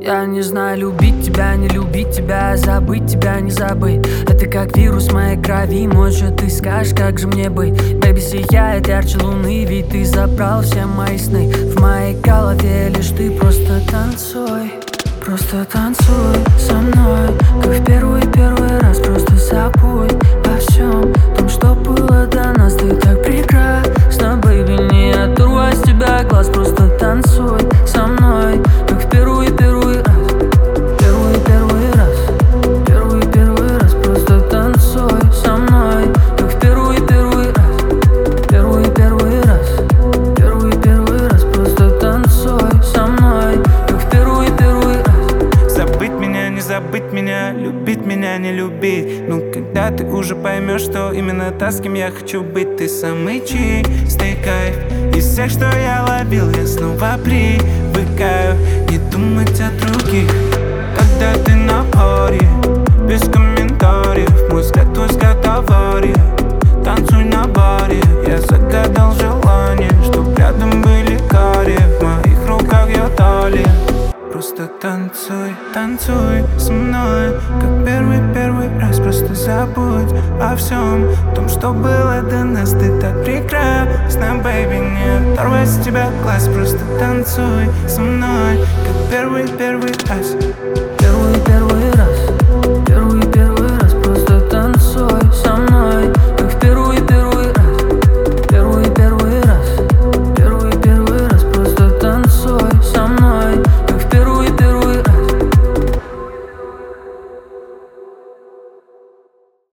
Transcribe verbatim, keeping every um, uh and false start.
Я не знаю, любить тебя, не любить тебя, забыть тебя, не забыть. Это как вирус в моей крови, может ты скажешь, как же мне быть. Бэби, сияет ярче луны, ведь ты забрал все мои сны. В моей голове лишь ты, просто танцуй. Просто танцуй со мной, как в первый-первый раз. Просто забудь обо всем том, что было до нас. Ты так прекрасна, бэйби, не оторвать с тебя глаз. Просто танцуй со мной, как в первый-первый раз. Первый-первый раз, первый-первый раз. Просто танцуй со мной, как в первый-первый раз. Первый-первый раз, первый-первый раз. Просто танцуй со мной, как в первый-первый раз. Забыть меня, не забыть меня, любить меня, не любить. Ну, когда ты уже поймешь, что именно та, с кем я хочу быть. Ты самый чистый кайф из всех, что я ловил. Я снова привыкаю не думать о других. Когда ты на паре, без комментариев, мой взгляд, твой взгляд авария. Танцуй на баре, я загадал желание, чтоб рядом были карие. В моих руках я талия. Просто танцуй, танцуй со мной, как первый-первый раз. Просто забудь о всем том, что было до нас. Ты так прекрасна, бэйби, не оторвать с тебя глаз. Просто танцуй со мной, как первый-первый раз.